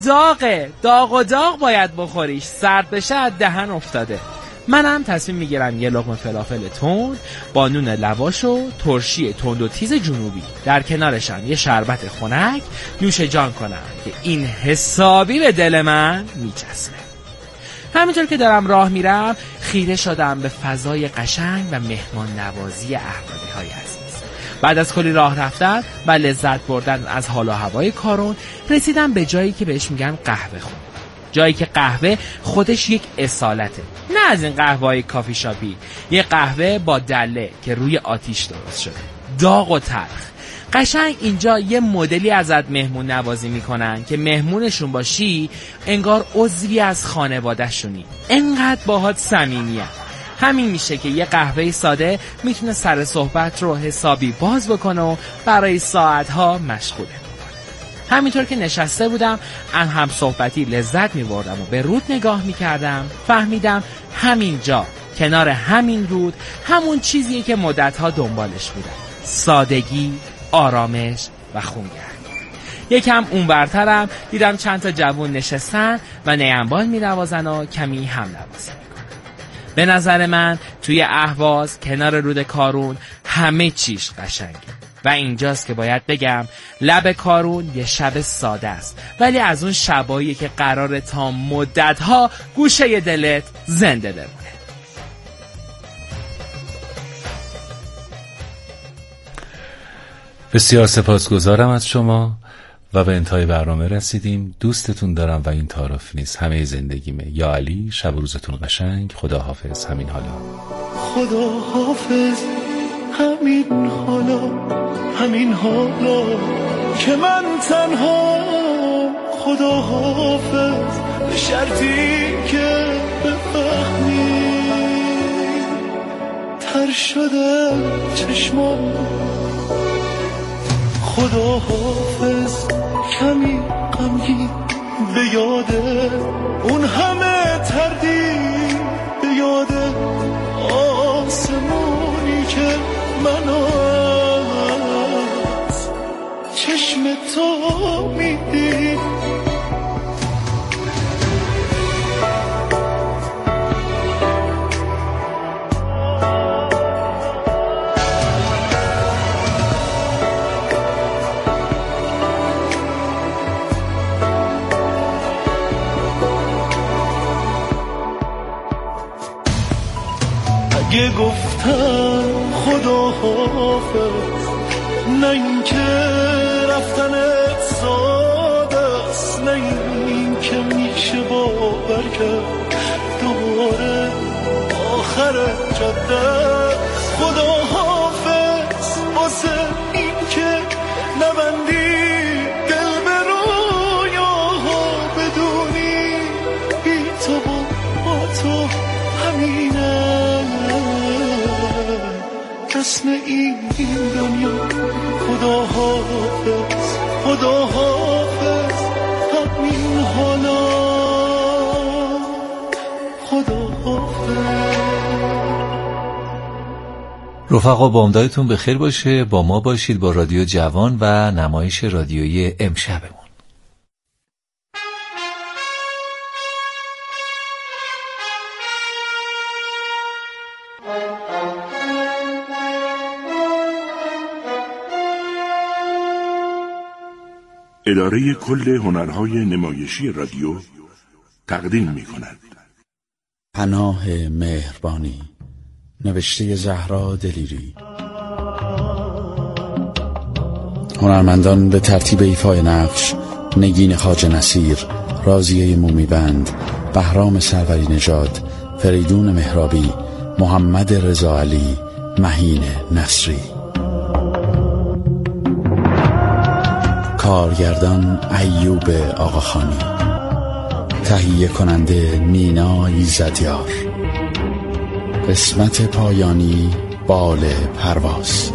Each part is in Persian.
داغ و داغ باید بخوریش، سرد بشه از دهن افتاده. منم تصمیم میگیرم یه لقمه فلافل تند با نون لواش و ترشی تند و تیز جنوبی، در کنارشم یه شربت خنک نوش جان کنم که این حسابی به دل من میچسبه. همینطور که دارم راه میرم خیره شدم به فضای قشنگ و مهمان نوازی احمدی‌های عزیز. بعد از کلی راه رفتن و لذت بردن از حال و هوای کارون رسیدم به جایی که بهش میگن قهوه خونه. جایی که قهوه خودش یک اصالته، نه از این قهوه‌های کافی شاپی، یه قهوه با دله که روی آتیش درست شده، داغ و تلخ. قشنگ اینجا یه مدلی ازت مهمون نوازی میکنن که مهمونشون باشی انگار عضوی از خانواده‌شونی، انقدر باهات صمیمیه. همین میشه که یه قهوه ساده میتونه سر صحبت رو حسابی باز بکنه و برای ساعتها مشغوله. همینطور که نشسته بودم هم صحبتی لذت میبردم و به رود نگاه میکردم، فهمیدم همینجا کنار همین رود همون چیزیه که مدتها دنبالش بودم: سادگی، آرامش و خونگرمی. یکم اونورترم دیدم چند تا جوون نشستن و نیمبال مینوازن و کمی هم نوازی. به نظر من توی اهواز کنار رود کارون همه چیش قشنگه و اینجاست که باید بگم لب کارون یه شب ساده است، ولی از اون شبایی که قراره تا مدتها گوشه دلت زنده بمونه. بسیار سپاسگزارم از شما و به انتهای برنامه رسیدیم. دوستتون دارم و این تعارف نیست، همه زندگیمه. یا علی، شب و روزتون قشنگ. خدا حافظ. همین حالا. خدا حافظ. همین حالا، همین حالا که من تنها. خدا حافظ به شرطی که بفهمی تر شده چشمام. خدا حافظ کمی غمگین به یاده اون همه تردید، به یاده آسمونی که من از چشم تو میدید. اگه گفتم خدا حافظ، نه این که رفتنت ساده است، نه این که میشه باور کرد دوباره آخر جاده است. خدا حافظ واسه این که نبندی دل به رویاها، بدونی بی تو با تو همینه اسم این دنیا. خدا حافظ، خدا حافظ، همین حالا. خدا حافظ. رفقا بامدادتون بخیر باشه. با ما باشید با رادیو جوان و نمایش رادیویی امشبمون. اداره کل هنرهای نمایشی رادیو تقدیم می‌کند. پناه مهربانی، نوشته زهرا دلیری. هنرمندان به ترتیب ایفای نقش: نگین خواجه نصیر، راضیه مومیبند، بهرام سروری نژاد، فریدون مهرابی، محمد رضا علی، مهین نصری. کارگردان ایوب آقاخانی. تهیه کننده نینا ایزدیار. قسمت پایانی بال پرواز.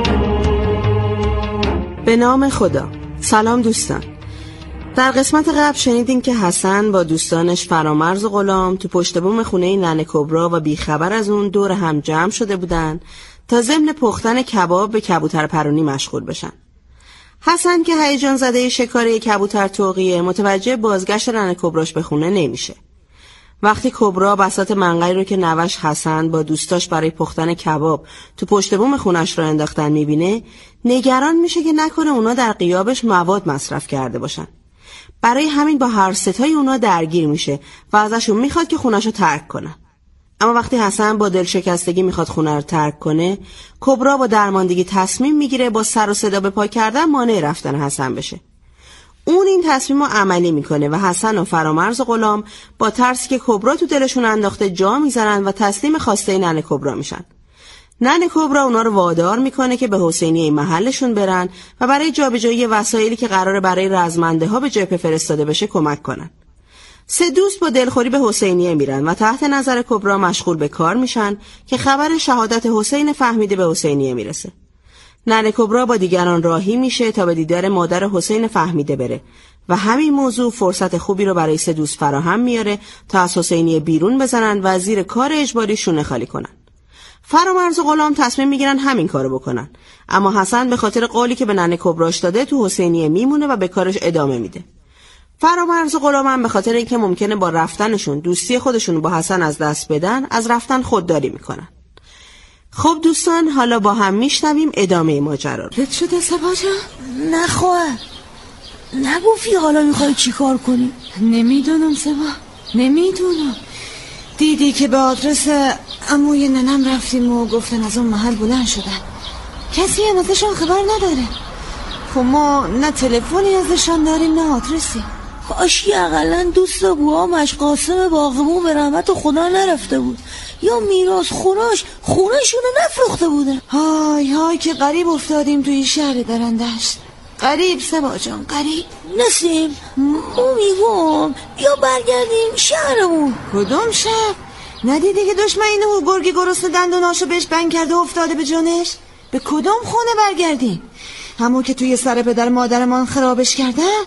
به نام خدا. سلام دوستان. در قسمت قبل شنیدیم که حسن با دوستانش فرامرز و غلام تو پشت بوم خونه ننه کبرا و بیخبر از اون دور هم جمع شده بودن تا ضمن پختن کباب به کبوتر پرونی مشغول بشن. حسن که هیجان زده شکار کبوتر طوقیه متوجه بازگشت ننه کبراش به خونه نمیشه. وقتی کبرا بساط منقلی رو که نوش حسن با دوستاش برای پختن کباب تو پشت بوم خونش رو انداختن میبینه، نگران میشه که نکنه اونا در غیابش مواد مصرف کرده باشن. برای همین با هر ستای اونا درگیر میشه و ازشون میخواد که خونش رو ترک کنن. اما وقتی حسن با دلشکستگی میخواد خونه رو ترک کنه، کبرا با درماندگی تصمیم میگیره با سر و صدا به پا کردن مانع رفتن حسن بشه. اون این تصمیم رو عملی میکنه و حسن و فرامرز و غلام با ترسی که کبرا تو دلشون انداخته جا میزنن و تسلیم خواسته ننه کبرا میشن. ننه کبرا اونا رو وادار میکنه که به حسینیه محلشون برن و برای جابجایی وسایلی که قراره برای رزمنده ها به جبهه فرستاده بشه کمک کنن. سه دوست با دلخوری به حسینیه میرن و تحت نظر کبرا مشغول به کار میشن که خبر شهادت حسین فهمیده به حسینیه میرسه. ننه کبرا با دیگران راهی میشه تا به دیدار مادر حسین فهمیده بره و همین موضوع فرصت خوبی رو برای سه دوست فراهم میاره تا از حسینیه بیرون بزنن و زیر کار اجباری شونه خالی کنن. فرامرز و غلام تصمیم میگیرن همین کارو بکنن، اما حسن به خاطر قولی که به ننه کبراش داده تو حسینیه میمونه و به کارش ادامه میده. فرامرز و غلام هم به خاطر اینکه ممکنه با رفتنشون دوستی خودشون با حسن از دست بدن، از رفتن خودداری میکنن. خب دوستان، حالا با هم میشنویم ادامه ماجرا رو. رد شده سبا جان؟ نه خواهر، نگفتی حالا میخوای چی کار کنی؟ نمیدونم سبا، نمیدونم. دیدی که به آدرس عموی ننم رفتیم و گفتن از اون محل بلند شدن. کسی هم ازشان خبر نداره. خب ما نه تلفنی ازشان داریم نه آدرسی. کاشکی اقلن دوست بوامش قاسم باغبون به رحمت خدا نرفته بود، یا میراث خوراش خونه‌شون رو نفروخته بودن. های های که غریب افتادیم توی شهر درندشت. غریب سبا جان، غریب. نسیم، ما میگم یا برگردیم شهرمون. کدوم شهر؟ ندیدی که دشمن اینه و گرگی گرسنه دندوناشو بهش بند کرده و افتاده به جانش؟ به کدوم خونه برگردیم؟ همون که توی سر پدر مادرمان خرابش کردن؟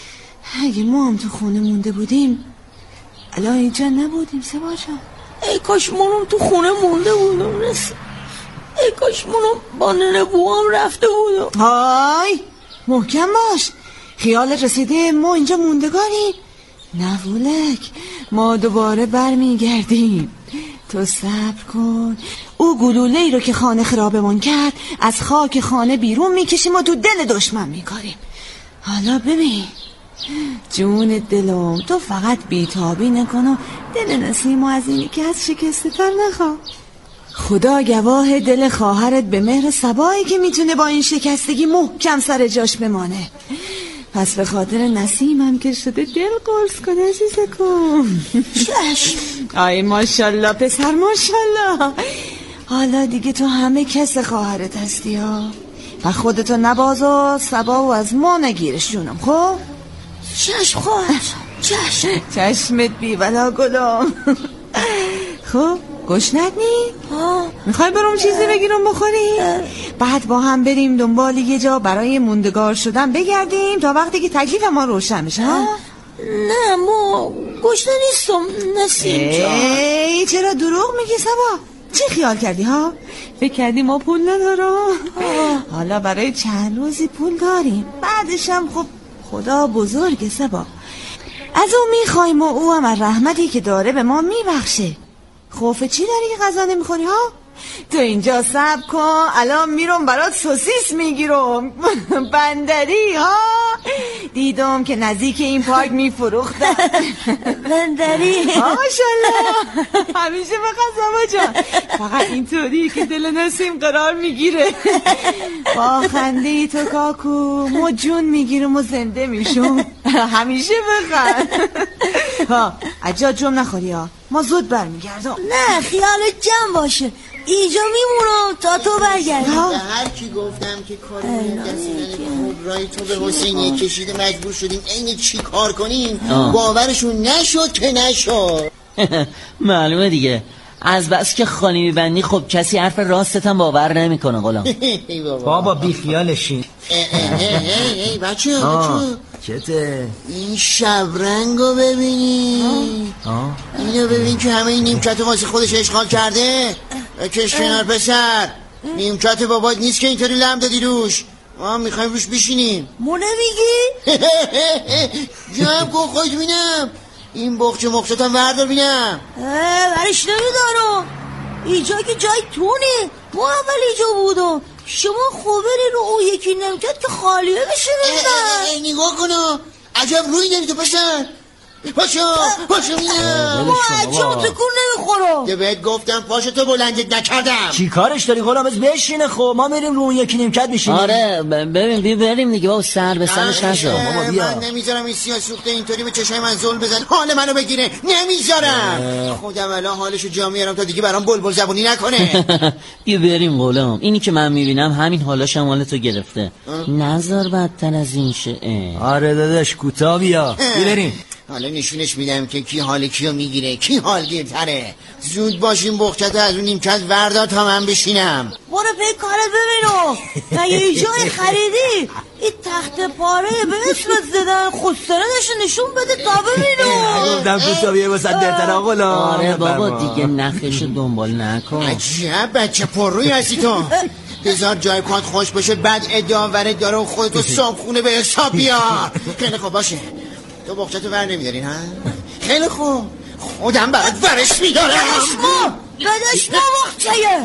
اگه ما هم تو خونه مونده بودیم الان اینجا نبودیم سبا جان. ای کاش منم تو خونه مونده بودم نسیم. ای کاش منم با ننه بوام رفته بودم. های محکم باش، خیالت رسیده ما اینجا موندگاریم؟ نه ولک، ما دوباره برمیگردیم. تو صبر کن. او گلوله ای رو که خانه خرابمون کرد از خاک خانه بیرون میکشیم و تو دل دشمن میکاریم. حالا ببین جون دلم، تو فقط بیتابی نکن و دل نسیم از اینی که از شکسته تر نخوا. خدا گواه دل خواهرت به مهر صبایی که میتونه با این شکستگی محکم سر جاش بمانه. پس به خاطر نسیمم که شده دل قرص کنه عزیز کن. چشم. آی ماشالله پسر ماشالله. حالا دیگه تو همه کس خواهرت هستی ها و خودتو نباز و صبا و از ما نگیرش جونم. خب چشم خواهر، چشم. چشمت بی ولا گلم. خب گشنت نی؟ میخوای برام چیزی بگیرم بخوری؟ بعد با هم بریم دنبال یه جا برای موندگار شدن بگردیم تا وقتی که تکلیف ما روشن بشه. نه ما گشنه نیستم نسیم جان. ای چرا دروغ میگی سبا؟ چی خیال کردی ها؟ فکر کردی ما پول ندارم؟ حالا برای چند روزی پول داریم، بعدش هم خب خدا بزرگه سبا. از اون میخوایم و او هم از رحمتی که داره به ما میبخشه. خوف چی داری که غذا نمیخوری ها؟ تو اینجا صبر کن، الان میرم برات سوسیس میگیرم. بندری ها، دیدم که نزدیک این پارک میفروختن. بندری ماشالله. همیشه بخواست جان، فقط اینطوری که دل نسیم قرار میگیره. با خنده تو کاکو ما جون میگیرم و زنده میشم. همیشه بخند. ها عجا جم نخوری ها، ما زود برمیگردم. نه خیالت جمع باشه، اینجا میمونم تا تو برگردی. هر کی گفتم که کاری دستیدن کبرای تو به حسینیه کشیده مجبور شدیم اینی چی کار کنیم. باورشون نشد که نشد. معلومه دیگه، از بس که خانی میبندی خب کسی حرف راستت هم باور نمیکنه. غلام بابا بی خیالشین. ای بچه چته؟ این شبرنگو ببینی، اینو ببین که همه این نیمکت واسه خودش اشغال کرده. کش کنار پسر، نیمکت بابات نیست که اینطوری لم دادی روش. ما میخوایم روش بشینیم. مو نمیگی؟ جمع کن خواهید بینم. این بخچه مخشتم وردار بینم. برش نمیدارم. اینجا که جای تونه. ما اول اینجا بودم. شما خوبری رو اون یکی نمکت که خالیه بشه ببینم. نگاه کنو. عجب روی نمی تو پسر. پاشو میام. ما عجب تکون نمیخورم. که بهت گفتم پاشو تو بلندت نکردم. چی کارش داری غلام؟ از بشینه خب ما میریم رو اون یکی نیمکت میشینیم. آره ببین بریم دیگه بابا، سر به سرش نشو. بابا بیا. من نمیذارم این سیاه سوخته اینطوری به چشای من ظلم بزن، حال منو بگیره. نمیذارم. خودم الان حالشو جا میارم تا دیگه برام بلبل زبونی نکنه. بیا بریم غلام. اینی که من میبینم همین حالاش هم حالتو گرفته. نظر بدتر از این شه. آره داداش کوتاه بیا. بریم. حالا نشونش میدم که کی حال کیو میگیره، کی حالگیرتره. زود باشیم بخچت از اون نیمکت وردار تا من بشینم. برو پی کارت ببینم. تا یه جای خریدی این تخت پاره به اسمت زدن، خودسره نشون بده تا ببینم. گفتم کوتاه بیا واسه درتر غلام. آره بابا دیگه نخش دنبال نکن. عجب بچه پرروی هستی تو. بذار جای کات خوش بشه بعد ادعا ورد داره و خودتو صابخونه به حساب بیار. خیلی خوب باشه. تو بخچتو ور نمیدارین ها؟ خیلی خوب، خودم برات ورش میدارم. بدش ما بخچه‌یه.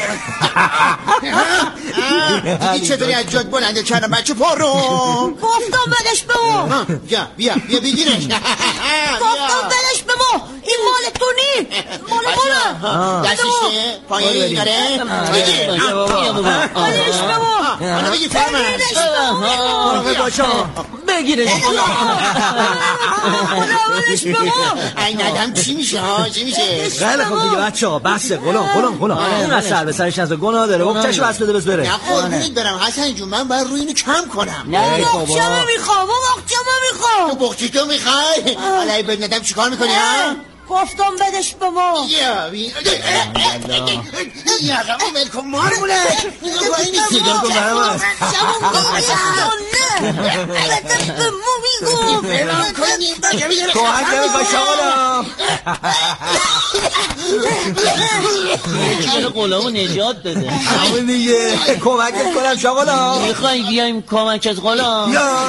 دیدی چطوری از جاد بلنده کردم بچه پرو. گفتم بدش به ما. بیا بگیرش. گفتم بدش به ما. این مال تو نی، مال منه. دستشه پایه داره. بگیر بدش به ما. حالا بگیر فرمش. بگیرش بدش به ما. این ندم چی میشه ها؟ چی میشه؟ خیلی خوب دیگه بچه‌ها بسه. غلام اون از سر به سرش نذار، گناه داره. بخچه‌شو بس بده بره. نه قربونت برم حسن جون، من باید روی اینو کم کنم. نه بخچه میخوام. تو بخچه تو میخوای؟ حالا ای بد ندم چیکار میکنی ها؟ گفتم بدش به ما. یا رقم ملکم مارمونه. نگاه با اینی سیگار کن برم هست. بدش به ما میگم. فلان کنیم کمک نمیخوای شغلم. یکی بره غلامو نجات بده. همون دیگه کمکت کنم شغلم. میخوای بیایم کمکت غلام؟ یا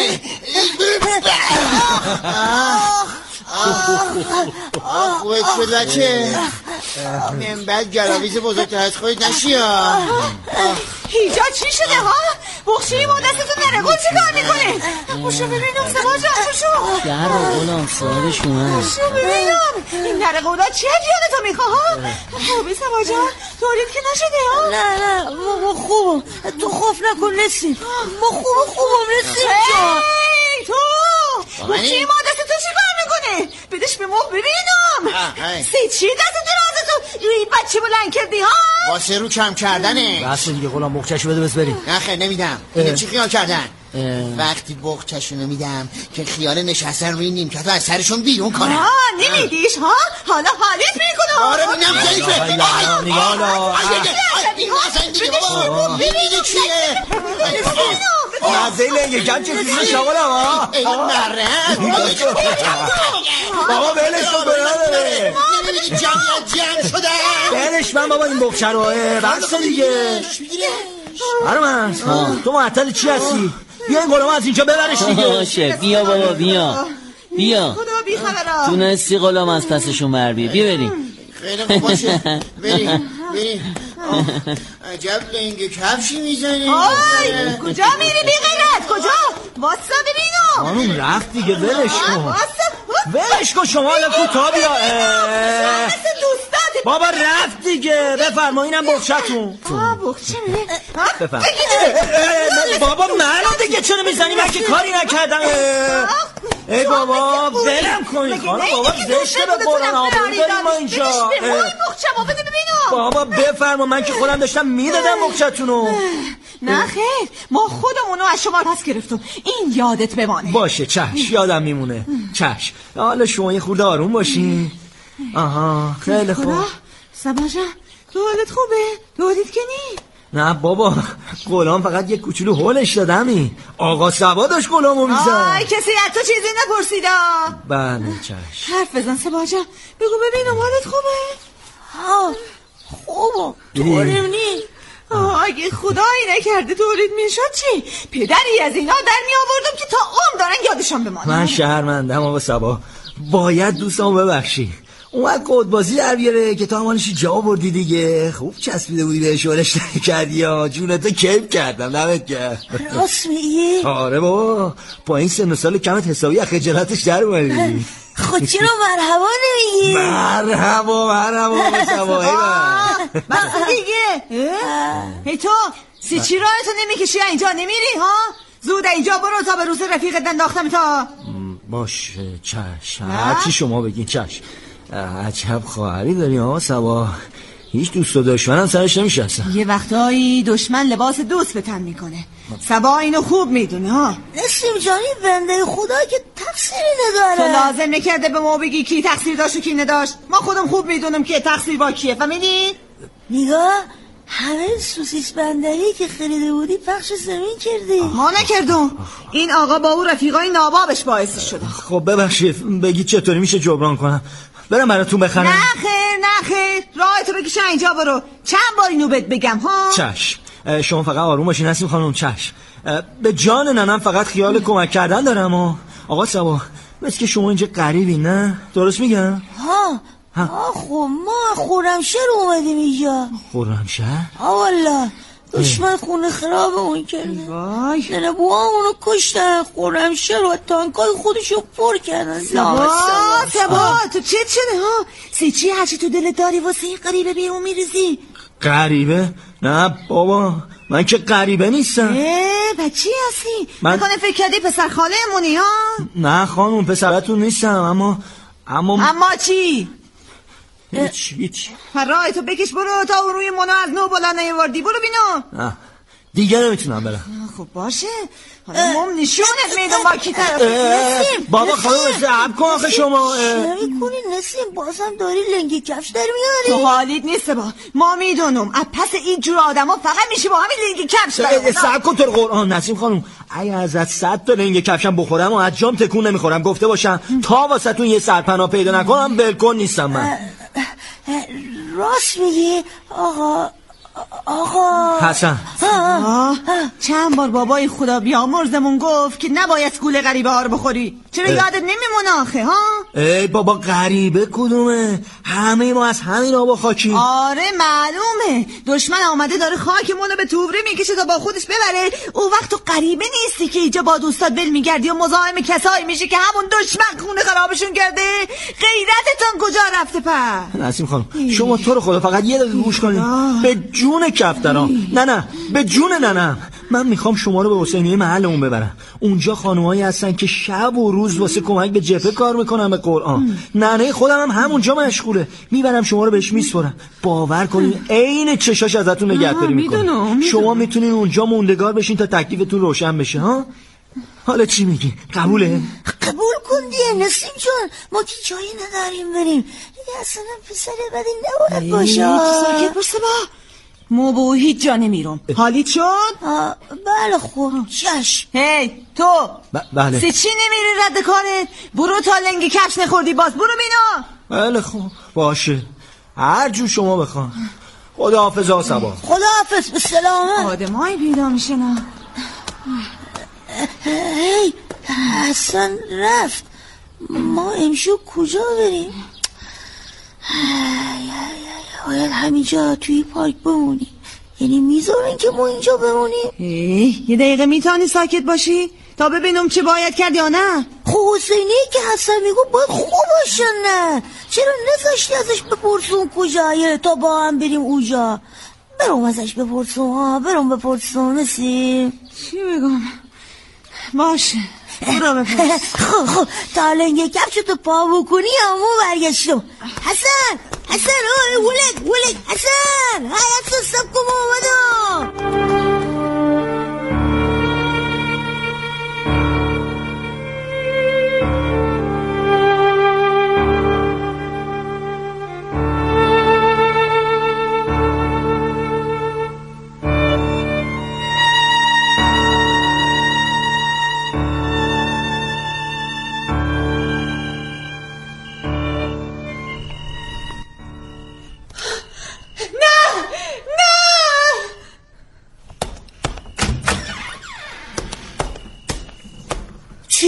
خوبت شد بچه. من بعد گراویز بزرگتر از خودت نشی ها. هیجا چی شده ها؟ بخشی ما دستتون نرگل چی کار میکنه؟ بوشو ببینم سبا جان بوشو. در غلام صاحبش اومد. بوشو ببینم این نرگولا چه جیانتو میخواه ها؟ خوبی سبا جان؟ دارید که نشده ها؟ نه ما خوبم. تو خوف نکن نسیم. ما خوبم نسیم جان. ای تو بخشی ما دستتون چی کار میکنه؟ بدش به ما ببینم. چی دستتون رازتون این بچه بلند کردی ها؟ واسه رو کم کردنه. بس دیگه غلام بخچه‌شو بده بس بریم. نه خیر نمیدم. اینو چی خیال کردن؟ وقتی بخچه‌شو میدم که خیال نشستن روی نیمکت از سرشون بیرون کنم. نمیدیش ها؟ حالا حالیت میکنم. آره بینم ضعیفه. ببینید چیه؟ مزه لنگه کم چه فیلم شغلم ها؟ این مرد بابا بلش کن برادره. نمیدید جمع شده. بلش من بابا این بخچه رو بس دیگه. برمن تو معطل چی هستی؟ بیا این غلام از اینجا ببرش دیگه. بیا بابا بیا خدا بی خبرا. تونستی غلام از پسشون بر بیا بریم. خیلی خوب باشه. بریم عجب لنگ کفشی میزنی. آی کجا میری بی غیرت؟ کجا؟ واسه ببینم. خانوم رفت دیگه ولش کن شما الان کوتاه بیا. بابا رفت دیگه. بفرما اینم بخچتون. بخچه میره. بفرما. بابا منو دیگه چرا میزنی؟ من که کاری نکردم. ای بابا ولم کنی خانم. بابا زشته به قرآن آبرو داریم ما اینجا. بابا بفرما من که خودم داشتم میدادم بخچتونو. نه خیر ما خودمونو از شما پس گرفتم. این یادت بمانه. باشه چشم یادم میمونه. چشم حالا شما یه خورده آروم باشین. آها خیلی خوب. سبا جان تو حالت خوبه؟ تو حالت که نی؟ نه بابا غلام فقط یه کوچولو هولش دادمی. آقا سبا داشت غلامو میزد. آی کسی از تو چیزی نپرسیدا. بله چشم. حرف بزن سبا جان. بگو ببینم حالت خوبه؟ خوبه. تو نی؟ اگه خدایی نکرده تولید میشد چی؟ پدری از اینا در می آوردم که تا عمر دارن یادشان بمانه. من شهرمندم آقا صبا، باید دوستامو ببخشی. اومد قدبازی در بیاره که تا همانشی جا بردی دیگه. خوب چسبیده بودی به شورش کردی یا جونتو کیف کردم. دمت گرم. راست میگی؟ آره بابا، با این سن و سال کمت حسابی از خجالتش در اومدی. خود چرا مرحبا نمیگی؟ مرحبا صبا. بس دیگه. هی تو چی راهتو نمیکشی اینجا نمیری ها؟ زود اینجا برو تا به روز رفیقت انداختم تا. باشه چشم، هرچی شما بگین چشم. عجب خواهری داری ها صبا، هیچ دوست و دشمنم سرش نمیشه اصلا. یه وقتایی دشمن لباس دوست به تن میکنه. صبا اینو خوب میدونه ها. نسیم جانی بنده خدا که تقصیری نداره. تو لازم نکرده به ما بگی کی تقصیر داشت و کی نداشت. ما خودم خوب میدونم که تقصیر با کیه. فهمیدی؟ نگاه همه سوسیس بندری که خریده بودی پخش زمین کردی. ما نکردم. این آقا با او رفیقای نابابش باعث شده. خب ببخشید، بگی چطوری میشه جبران کنم؟ برم براتون بخرم؟ نه خیر راهت رو بکش اینجا برو. چند بار اینو بهت بگم ها؟ چشم. شما فقط آروم باشین نسیم خانم. چشم. به جان ننم فقط خیال کمک کردن دارم. آقا صبا، مثل که شما اینجا غریبی نه؟ درست میگم؟ ها خب ما خرمشهر اومدیم اینجا. خرمشهر؟ والا دشمن خونه خرابمون کرده. وای ننه بوامونو کشتن. خرمشهر و تانکای خودشو پر کردن. سبا تو چه شده ها؟ چی هرچی تو دلت داری واسه این غریبه بیرون میریزی؟ غریبه؟ نه بابا، من که غریبه نیستم. بچی هستی؟ نکنه فکر کردی پسر خاله مونی ها؟ نه خانم، پسرتون نیستم. اما چی؟ هیچ. راهتو بکش برو تا اون روی منو از نو بلند نیاوردی. برو بینو. دیگه نمیتونم برم. خب باشه، حالا مم نشونت میدم با کی طرف. نسیم بابا خانم صبر کن آخه شما نمیکنی نسیم، بازم داری لنگی کفش در میاری. تو حالیت نیست با ما میدونم از پس این جور آدما فقط میشه با همین لنگی کفش در. صبر کن تو قرآن نسیم خانم، ای ازت 100 تا لنگ کفشم بخورم و از جام تکون نمیخورم. گفته باشم تا واسهتون یه سرپناه پیدا نکنم بالکل نیستم من. راست میگی آقا حسن؟ چند بار بابای خدا بیامرزمون گفت که نباید گول غریبه ها رو بخوری. چرا یادت نمیمونه آخه ها؟ ای بابا غریبه کدومه؟ همه ما از همین آبا خاکیم. آره معلومه، دشمن آمده داره خاکمونو به توبره میکشه تا با خودش ببره. اون وقت تو غریبه نیستی که اینجا با دوستات ول میگردی و مزاحم کسایی میشه که همون دشمن خونه خرابشون کرده. غیرتتون کجا رفته پس؟ نسیم خانم شما تو رو خدا فقط یه دقیقه گوش کنید. به جون کفترام، نه به جون ننم، من میخوام شما رو به حسینیه محلمون ببرم. اونجا خانومایی هستن که شب و روز واسه کمک به جبهه کار میکنن به قرآن. ننه خودم هم همونجا مشغوله. میبرم شما رو بهش میسپرم. باور کنین عین چشاش ازتون نگهداری میکنه. شما میتونین اونجا موندگار بشین تا تکلیفتون روشن بشه. ها حالا چی میگی؟ قبوله؟ قبول کن دیگه نسیم جان، ما که جایی نداریم بریم دیگه. اصلا پسر بدی نباید باشه. ساکت باشه با مو به هیچ جا نمیرم. حالیت شد؟ بله خوب چشم. هی تو بله چی نمیری رد کارت؟ برو تا لنگی کفش نخوردی باز برو بینا. بله خوب باشه، هر جو شما بخوان. خدا حافظ آسبا. خدا حافظ به سلامت. آدمایی پیدا میشه نه. هی حسن رفت، ما امشو کجا بریم؟ باید همینجا توی پارک بمونی. یعنی میذارن که ما اینجا بمونیم؟ یه دقیقه میتونی ساکت باشی تا ببینم چه باید کرد یا نه؟ خب حسینی که حسن میگو باید خوب باشن نه؟ چرا نذاشتی ازش بپرسون کجایه تا با هم بریم اونجا؟ برام ازش بپرسون برام بپرسون. نسیم چی بگم؟ باشه برو بپرس. خب تا لنگه کفشتو پا بکنی همون برگشتم. حسن ولد حسن حیاتو سب کن اومدم.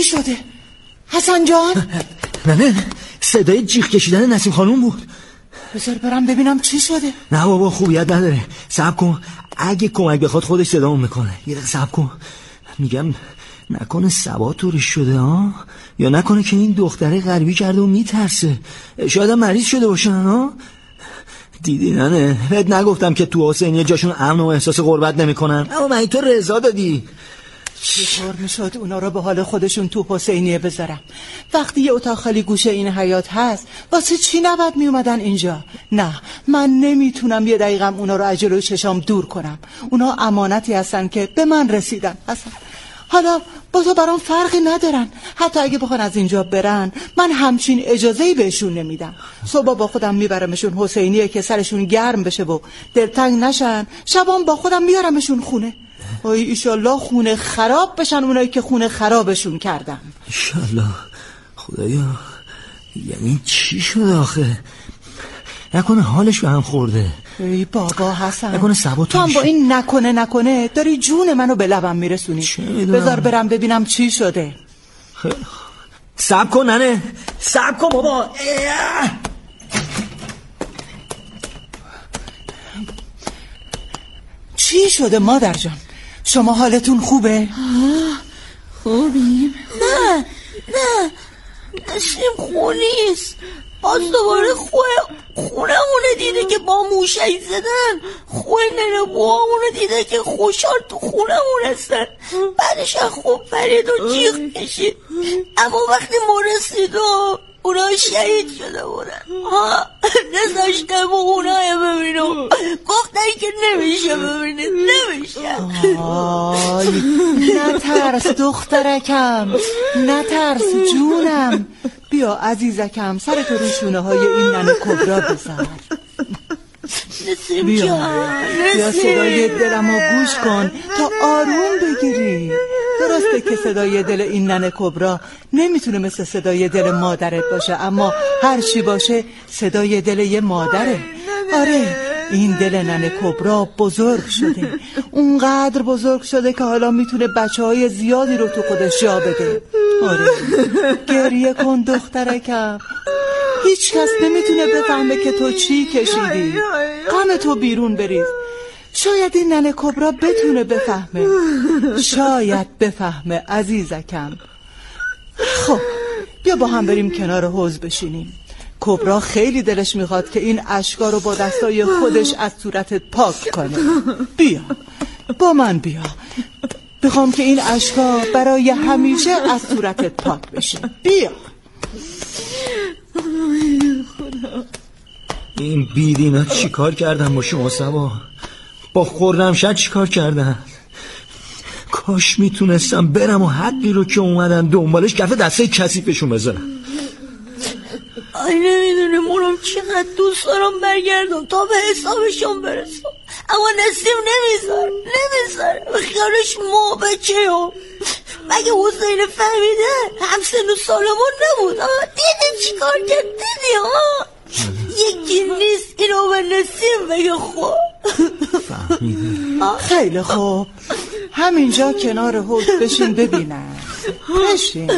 شده؟ حسن جان؟ نه صدای جیغ کشیدن نسیم خانوم بود. بذار برم ببینم چی شده. نه بابا خوبیت نداره، صبر کن، اگه کمک بخواد خودش صدامون میکنه. یه دقیقه صبر کن. میگم نکنه سبا طوری شده ها، یا نکنه که این دختره غریبی کرده و میترسه، شاید هم مریض شده باشن ها. دیدی نه بهت نگفتم که تو حسینیه جاشون امن و احساس غربت نمیکنن؟ اما من تو رضا دادی. چطور میشد اونا رو به حال خودشون تو حسینیه بذارم؟ وقتی یه اتاق خالی گوشه این حیاط هست واسه چی نباید میومدن اینجا؟ نه من نمیتونم یه دقیقم اونا رو از جلوی چشام دور کنم. اونا امانتی هستن که به من رسیدن. اصلا حالا با تو برام فرقی ندارن. حتی اگه بخوان از اینجا برن من همچین اجازه‌ای بهشون نمیدم. صبح با خودم میبرمشون حسینیه که سرشون گرم بشه و دلتنگ نشن، شبام با خودم میارمشون خونه. وای ایشالله خونه خراب بشن اونایی که خونه خرابشون کردم. ایشالله. خدایا یعنی چی شد آخه؟ نکنه حالش به هم خورده؟ ای بابا حسن، نکنه سبا تو هم با این نکنه داری جون منو به لبم میرسونی. بذار برم ببینم چی شده. صبر کن ننه، صبر کن بابا. چی شده مادر جان؟ شما حالتون خوبه؟ خوبیم؟ نه نسیم خونیست. باز دوباره خونه اونه دیده که با موشک زدن. خوه ننه بوها اونه دیده که خوشار تو خونه اون هستن. بعدش خوب پرید و جیغ کشید. اما وقتی ما رسید و اونا شهید شده بودن. نذاشتم و اونای ببینم، گفتن که نمیشه ببینید. نمیشه. نترس دخترکم، نترس جونم. بیا عزیزکم سرت رو شونه های این ننه کبرا بذار. بیا صدای دلمو گوش کن تا آروم بگیری. درسته که صدای دل این ننه کبرا نمیتونه مثل صدای دل مادرت باشه، اما هر چی باشه صدای دل یه مادره. آره این دل ننه کبرا بزرگ شده، اونقدر بزرگ شده که حالا میتونه بچه‌های زیادی رو تو خودش جا بده. آره گریه کن دخترکم، هیچ کس نمیتونه بفهمه که تو چی کشیدی. غم تو بیرون بریز. شاید این ننه کبرا بتونه بفهمه، شاید بفهمه عزیزکم. خب بیا با هم بریم کنار حوض بشینیم. کبرا خیلی دلش میخواد که این اشکا رو با دستای خودش از صورتت پاک کنه. بیا با من بیا، بخوام که این اشکا برای همیشه از صورتت پاک بشه. بیا. این بیدینا چی کار کردن با شما سبا؟ با خرمشهر چی کار کردن؟ کاش میتونستم برم و حقی رو که اومدن دنبالش کف دسته کثیفشون بذارم. نمیدونه مونم چقدر دوست دارم برگردم تا به حسابشون برسم، اما نسیم نمیذاره. خیالش ما بچه ها. مگه حسین فهمیده؟ همسن و سالمون نبود. دیدی چی کار کرد؟ دیدی ها؟ یکی نیست اینو به نسیم بگه خوب. خیلی خوب، همینجا کنار حوض بشین ببینم. بشین.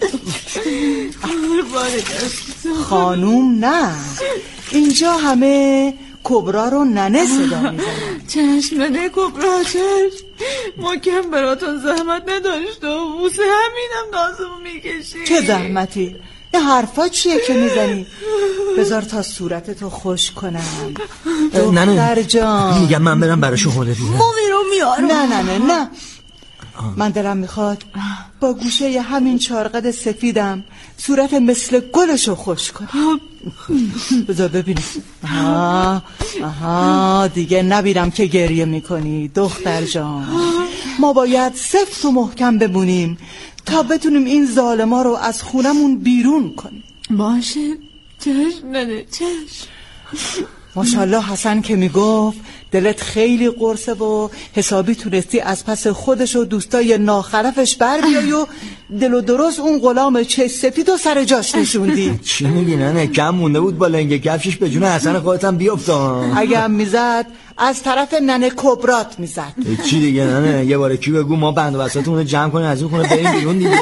خانوم نه، اینجا همه کبرا رو ننه صدا میزنن. چشم ننه کبرا چشم. ما کم براتون زحمت نداشت و بوسه همینم نازمون میکشی. چه زحمتی؟ این حرفا چیه که میزنی؟ بذار تا صورتتو خوش کنم دختر جان. میگم من برم براشو حوله بیارم. مومی رو میارم. نه من دلم میخواد با گوشه همین چارقد سفیدم صورت مثل گلشو خوش کنم. بذار ببینیم. آها دیگه نبینم که گریه میکنی دختر جان. ما باید سفت و محکم بمونیم تا بتونیم این ظالما رو از خونمون بیرون کنیم. باشه چشم ننه چشم. ماشاءالله حسن که میگفت دلت خیلی قرصه و حسابی تونستی از پس خودش و دوستای ناخرفش بر بیای و دل و درست اون غلام چش سپید و سر جاش نشوندی. چی میگی ننه؟ کم مونده بود با لنگ کفشش به جون حسن خودت هم بیفتا. اگه هم میزد از طرف ننه کبرات میزد. چی دیگه ننه؟ یه باره کی بگو ما بند و بساطمون رو جمع کنیم از این خونه بریم بیرون دیگه.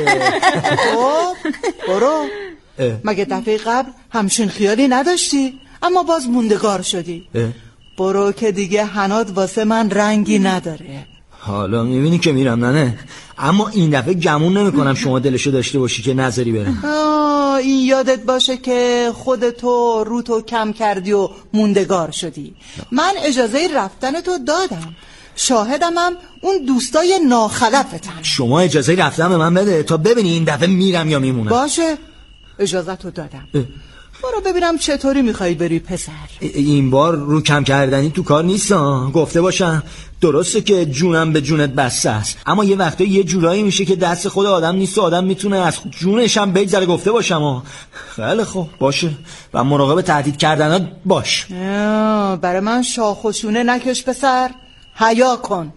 برو. مگه دفعه قبل همچین خیالی نداشتی اما باز موندگار شدی؟ برو که دیگه حنات واسه من رنگی نداره. حالا میبینی که میرم ننه، اما این دفعه گمون نمیکنم شما دلشو داشته باشی که نظری برم. این یادت باشه که خودتو روتو کم کردی و موندگار شدی. من اجازه رفتن تو دادم، شاهدم هم اون دوستای ناخلفتن. شما اجازه رفتن به من بده تا ببینی این دفعه میرم یا میمونم. باشه اجازه تو دادم. برو ببینم چطوری میخوای بری پسر. این بار رو کم کردنی تو کار نیستم، گفته باشم. درسته که جونم به جونت بسته است، اما یه وقتا یه جورایی میشه که دست خود آدم نیست و آدم میتونه از جونش هم بگذره. گفته باشم. خیلی خوب باشه و مراقب تهدید کردنات باش. برای من شاخوشونه نکش پسر، حیا کن.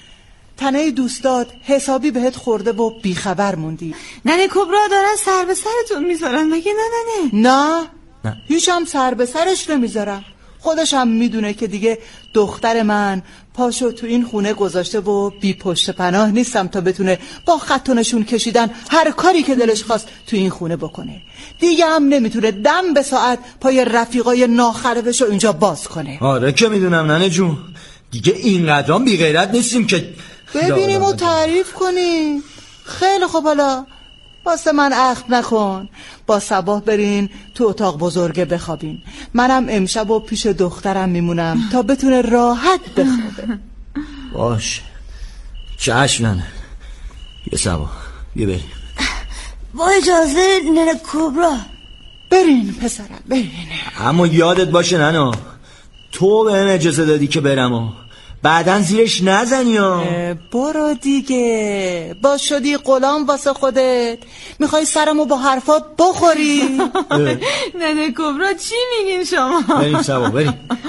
تنه دوستات حسابی بهت خورده و بیخبر موندی. ننه کبرا دارن سر به سرتون میذارن مگه نه هیچ هم سر به سرش نمیذارم. خودش هم میدونه که دیگه دختر من پاشو تو این خونه گذاشته و بی پشت پناه نیستم تا بتونه با خط و نشون کشیدن هر کاری که دلش خواست تو این خونه بکنه. دیگه هم نمیتونه دم به ساعت پای رفیقای ناخرفشو اینجا باز کنه. آره که میدونم ننه جون، دیگه اینقدرام بی غیرت نیستیم که ببینیم و تعریف کنی. خیلی خوب، حالا واسه من عقد نکن. با صباح برین تو اتاق بزرگه بخوابین. منم امشب و پیش دخترم میمونم تا بتونه راحت بخوابه. باش چشم ننه. یه صباح بیا بریم. با اجازه ننه کبرا. برین پسرم برین. اما یادت باشه ننه، تو بهم اجازه دادی که برم بعدن زیرش نزنی. برو دیگه، با شدی غلام واسه خودت. میخوای سرمو با حرفات بخوری؟ ننه کبرا چی میگین شما؟ بریم سبا بریم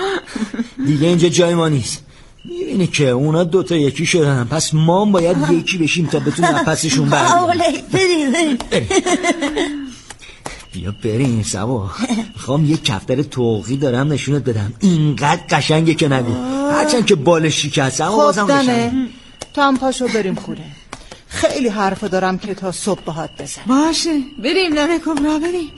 دیگه، اینجا جای ما نیست. میبینی که اونا دوتا یکی شدن، پس ما باید یکی بشیم تا بتونیم پسشون بریم. بیا بریم سبا. میخوام یه کفتر توقی دارم نشونت بدم، اینقدر قشنگه که نگو. هرچند که بالش شکسته اما بازم قشنگه. تو هم پاشو بریم خونه، خیلی حرف دارم که تا صبح باهات بزنم. باشه بریم ننه کبرا بریم.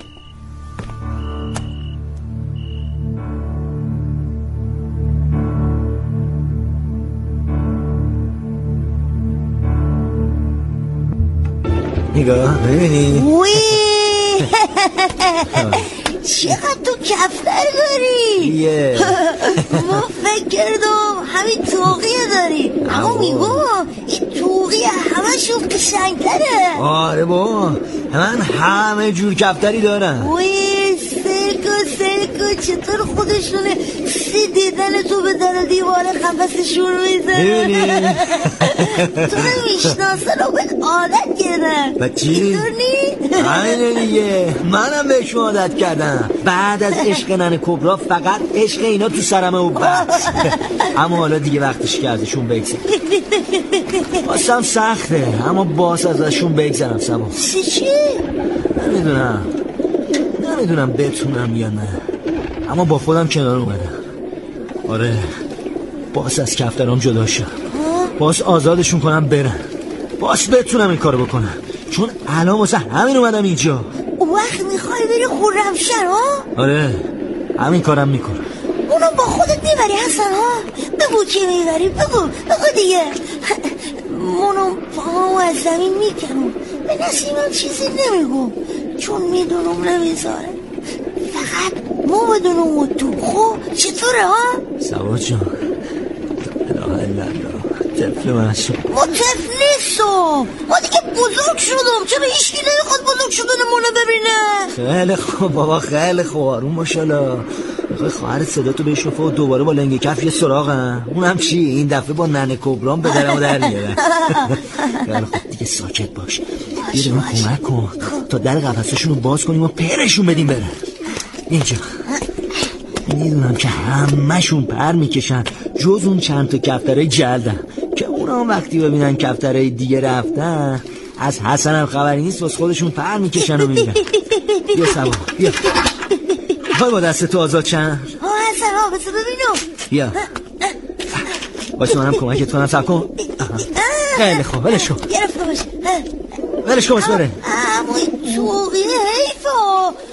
نگاه ببینی چقدر تو کفتر داری؟ ما فکر کردم همین توقیه داری، اما میگو این توقیه همشون قشنگتره. آره با من همه جور کفتری دارم. سلکو چطور خودشونه دیدن تو به در دیوار قفسشون میزنه. تو نمیشناسه رو به عادت کردن. و چی؟ همینه دیگه، منم بهش عادت کردم. بعد از عشق ننه کبرا فقط عشق اینا تو سرمه و بس. اما حالا دیگه وقتش که ازشون بگذرم. واسم سخته اما باز ازشون بگذرم سبا. چی؟ نمیدونم بتونم یا نه، اما با خودم کنار اومدم. آره باز از کفترام جدا شدم، باز آزادشون کنم برن، باز بتونم این کارو بکنم، چون الان واسه همین اومدم اینجا. اون وقت میخوای بری خرمشهر ها؟ آره همین کارم میکنم. اونو با خودت میبری حسن ها؟ بگو که میبری، بگو دیگه. منو پاهامو از زمین میکنم، به نسیمم چیزی نمیگم چون میدونم نمیذاره. فقط ما بدونم تو خب چطوره ها؟ سوا جان طفل من شد. ما طفل نیستم، ما دیگه بزرگ شدم. چرا هیچکی نمیخواد بزرگ شدن منو ببینه؟ خیلی خوب بابا، خیلی خوب، آروم ماشالله. میخوای خواهرت صداتو بشنفه و دوباره با لنگ کف یه سراغم؟ اونم چی؟ این دفعه با ننه کبرام به درمو در میارم. خیلی خوب دیگه ساکت باش. بیا ما کمک کن تا در قفسشون رو باز کنیم و پرشون بدیم برن. اینجا میدونم که همه‌شون پر میکشن جز اون چند تا کفترهای جلدن که اونا وقتی ببینن کفترهای دیگه رفتن از حسن هم خبری نیست واسه خودشون پر میکشن و میرن. بیا سبا بیا خواهی با دست تو آزاد چند حسن بسه ببینم. بیا باشه منم کمکت کنم. سب کن. خیلی خوب ولش کن. گرفته باشه ولش کن بس بره. اما این توقیه